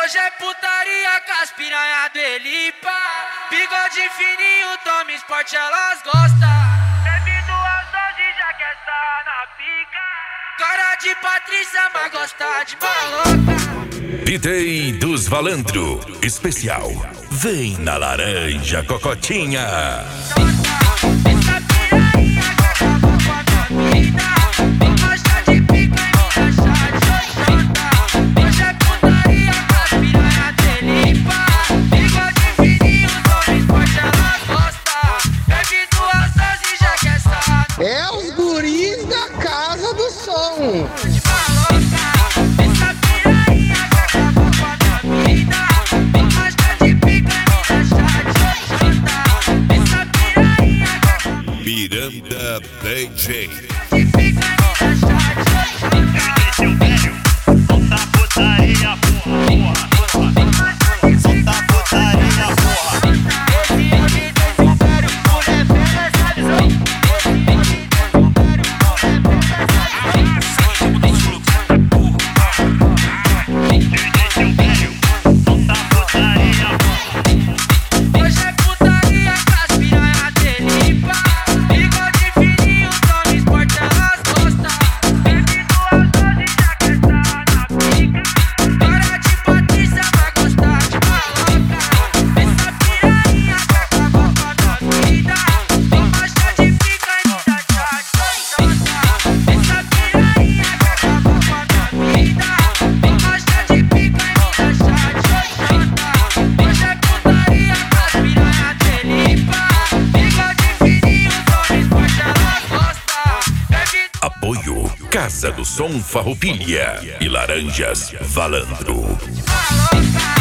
Hoje é putaria com as piranha do Elipa. Bigode fininho, toma esporte, elas gostam. Bebe 2 doses, já quer estar na pica. Cara de Patrícia, mas gosta de maloca. Pitei dos Valandro, especial. Vem na laranja, cocotinha. Essa piranha que acabou com a minha vida. Gosta de pica e me deixa de xoxota. Hoje é putaria com as piranha do Elipa. Bigode fininho, toma esporte, elas gostam. Bebe 2 doses, já quer estar. É os guris da Casa do Som. Miranda DJ. Solta putaria, porra. Solta putaria, porra. Esse é o DJ Silvério, mulher pega essa visão. Esse é o DJ Silvério, mulher pega essa visão. Solta putaria, porra. Hoje é putaria com as piranha do Elipa. Bigode fininho, toma esporte, elas gostam. Bebe 2 doses, já quer estar na pica. Cara de Patrícia, vai gostar de maloca. Essa piranha que acabou com a minha vida. Toma chá de pica e me dá chá de xoxota. Essa piranha que acabou com a minha vida. Toma chá de pica e me dá chá de xoxota. Hoje é putaria com as piranha do Elipa. Bigode fininho, toma esporte, elas gostam. Bebe Apoio Casa do Som Farroupilha e Laranjas Valandro. maloca.